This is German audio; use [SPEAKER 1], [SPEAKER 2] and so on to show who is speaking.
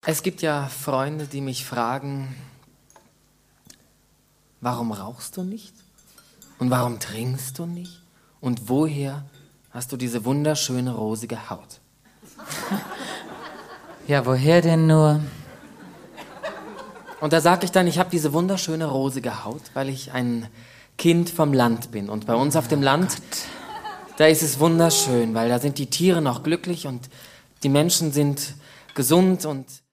[SPEAKER 1] Es gibt ja Freunde, die mich fragen, warum rauchst du nicht? Und warum trinkst du nicht? Und woher hast du diese wunderschöne rosige Haut?
[SPEAKER 2] Ja, woher denn nur?
[SPEAKER 1] Und da sage ich dann, ich habe diese wunderschöne rosige Haut, weil ich ein Kind vom Land bin. Und bei uns auf dem Land, da ist es wunderschön, weil da sind die Tiere noch glücklich und die Menschen sind gesund und